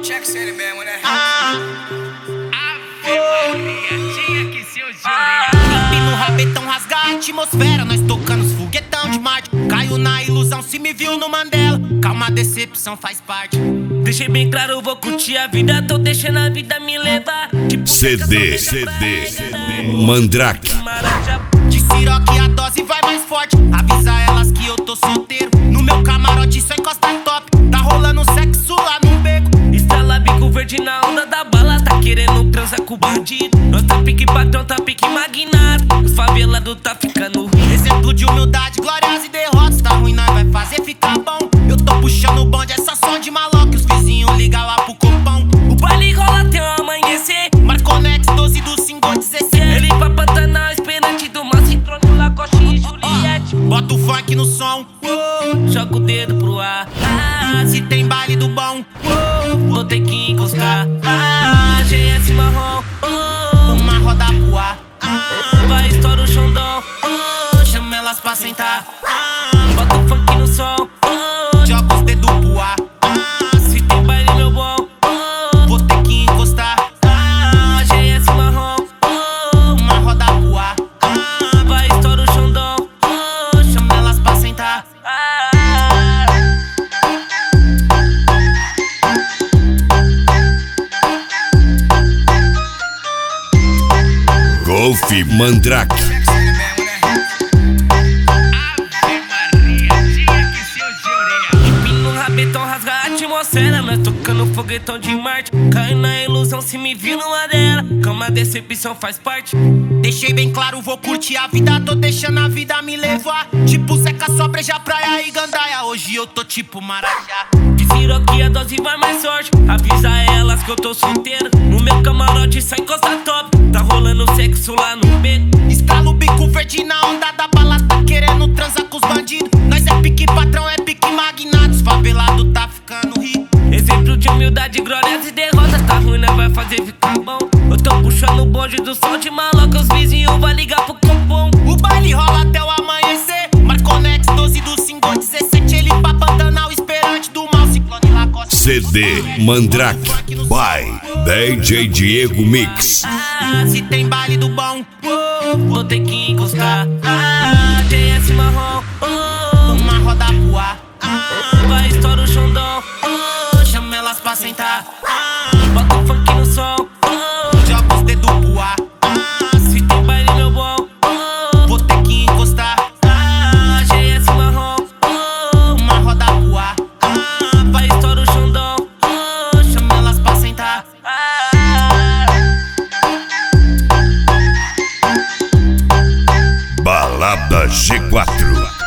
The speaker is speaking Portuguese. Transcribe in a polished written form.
Check ele mesmo, né? Tinha que ser o Júlio. No rabetão rasgar a atmosfera, nós tocando os foguetão de Marte. Caiu na ilusão, se me viu no Mandela. Calma, decepção faz parte. Deixei bem claro, eu vou curtir a vida. Tô deixando a vida me levar. Tipo, CD Mandrake. De Ciroc a dose vai mais forte. Avisa elas que eu tô solteiro. No meu camarote só encosta top. Tá rolando sexo lá no beco. Estrela bico verde na onda da bala. Tá querendo transar com o bandido. Nós tá pique patrão, tá pique magnata. Os favelados tá ficando rico. Exemplo de humildade, glórias e derrotas. Tá ruim, nós vai fazer ficar bom. Eu tô puxando o bonde, essa som de maloca. Os vizinhos ligam lá pro copão. O baile rola até o amanhecer. Marconex 12 do Single 16. Ele pra Pantanal, esperante do mar. Citrone, Lacoste e Juliette. Bota o funk no som. Joga o dedo pro ar. Se tem baile do bom, vou ter que encostar. GS marrom, uma roda pro ar. vai estoura o Xandão. Chama elas pra sentar. Bota o funk no som. Joga os dedos pro ar. Se tem baile meu bom, Vou ter que encostar. GS marrom, Uma roda pro ar. vai estoura o Xandão. Chama elas pra sentar. Golf Mandrake. Check ele mesmo, né? Tinha que ser o Júlio. Empina no rabetão, rasga a atmosfera. Nós tocando foguetão de Marte. Cai na ilusão, se me viu numa dela. Calma, decepção faz parte. Deixei bem claro, vou curtir a vida. Tô deixando a vida me levar. Tipo Zeca Sobreja, praia e gandaia. Hoje eu tô tipo Marajá. De Ciroc a dose vai mais forte. Avisa elas que eu tô solteiro. No meu camarote só encosta top. Tá rolando sexo lá no beco. Estrala o bico verde na onda da bala. Tá querendo transar com os bandidos. Nós é pique patrão, é pique magnata. Os favelados tá ficando rico. Exemplo de humildade, glórias e derrotas. Tá ruim, né? Vai fazer ficar bom. Eu tô puxando o bonde do som de maloca. Os vizinhos vai ligar pro copom. O baile rola até o amanhecer. Marconex 12 do Single 17. Ele pra Pantanal, esperante do mal. Ciclone Lacoste. CD Mandrake by DJ Diego Mix. Se tem baile do bom, Vou ter que encostar. GS marrom, uma roda pro ar. vai estoura o Xandão. Chama elas pra sentar. Bota o funk no som. Joga os dedos pro ar. Se tem baile meu bom, Vou ter que encostar. GS marrom, Uma roda pro ar. vai estoura o Xandão. Chama elas pra sentar. Balada G4.